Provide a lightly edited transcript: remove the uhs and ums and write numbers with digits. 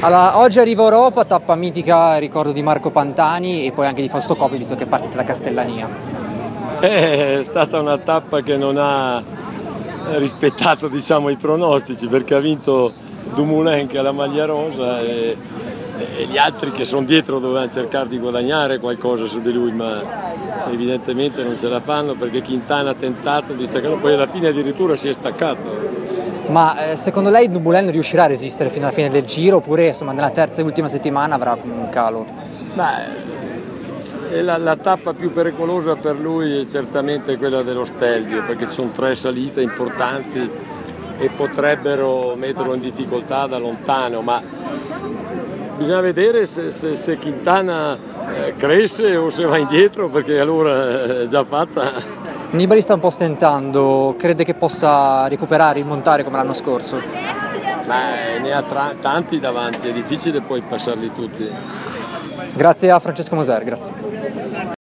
Allora, oggi arriva Europa, tappa mitica, ricordo di Marco Pantani e poi anche di Fausto Coppi, visto che parte da Castellania. È stata una tappa che non ha rispettato, diciamo, i pronostici, perché ha vinto Dumoulin, che ha la maglia rosa, e gli altri che sono dietro dovevano cercare di guadagnare qualcosa su di lui, ma evidentemente non ce la fanno, perché Quintana ha tentato di staccare, poi alla fine addirittura si è staccato. Ma secondo lei Dumoulin riuscirà a resistere fino alla fine del Giro, oppure insomma nella terza e ultima settimana avrà un calo? La tappa più pericolosa per lui è certamente quella dello Stelvio, perché ci sono 3 salite importanti e potrebbero metterlo in difficoltà da lontano, ma bisogna vedere se Quintana cresce o se va indietro, perché allora è già fatta. Nibali sta un po' stentando, crede che possa recuperare, rimontare come l'anno scorso? Ne ha tanti davanti, è difficile poi passarli tutti. Grazie a Francesco Moser, grazie.